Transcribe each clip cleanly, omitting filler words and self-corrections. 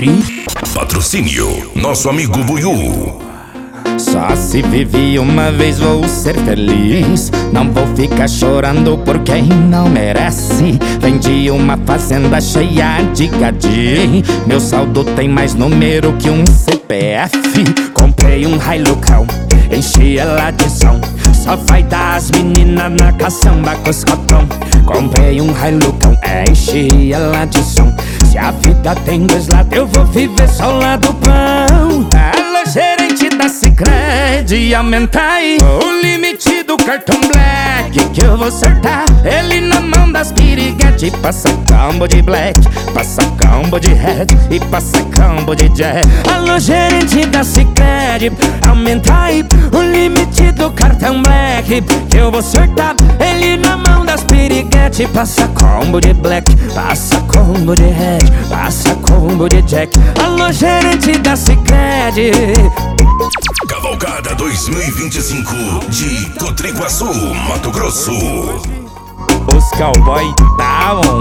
Patrocínio Nosso Amigo Buiú. Só se vive uma vez, vou ser feliz. Não vou ficar chorando por quem não merece. Vendi uma fazenda cheia de gadinho. Meu saldo tem mais número que um CPF. Comprei um Hilucão, enchi ela de som. Só vai dar as meninas na caçamba com os cotão. Comprei um Hilucão, enchi ela de som. Se a vida tem dois lados, eu vou viver só o lado bom. Alô, gerente da Sicredi, aumenta aí o limite do cartão Black, que eu vou acertar ele na mão das piriguete. Passa combo de Black, passa combo de Red e passa combo de Jack. Alô, gerente da Sicredi, aumenta aí o limite do cartão Black, que eu vou acertar ele na mão das piriguete. Passa combo de Black, passa combo de Red, passa combo de Jack. Alô, gerente da Sicredi. Cavalgada 2025 de Cotriguaçu, Mato Grosso. Os cowboy down.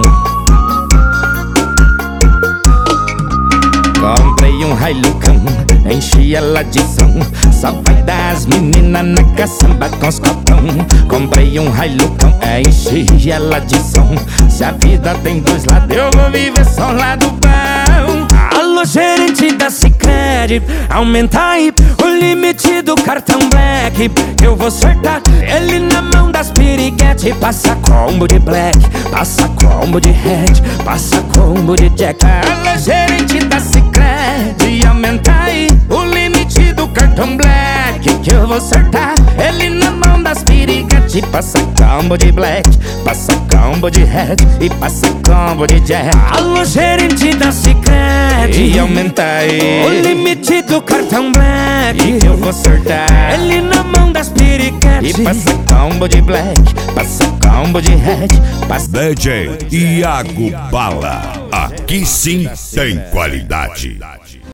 Comprei um Hilucão, enchi ela de som. Só vai dar as meninas na caçamba com os cotão. Comprei um Hilucão, enchi ela de som. Se a vida tem dois lados, eu vou viver só o lado bom. Alô, gerente da Sicredi, aumenta aí o limite do cartão Black, que eu vou acertar ele na mão das piriguete. Passa combo de Black, passa combo de Red, passa combo de Jack. Alô, gerente da Sicredi, aumenta aí o limite do cartão Black, que eu vou acertar ele na mão das piriguete. Passa combo de Black, passa combo de Red e passa combo de Jack. Alô, gerente da Sicredi, e aumenta aí o limite do cartão Black, que eu vou acertar ele na mão das piriguete. E passa combo de Black, passa combo de Red, passa... DJ Iago Bala, aqui sim tem qualidade.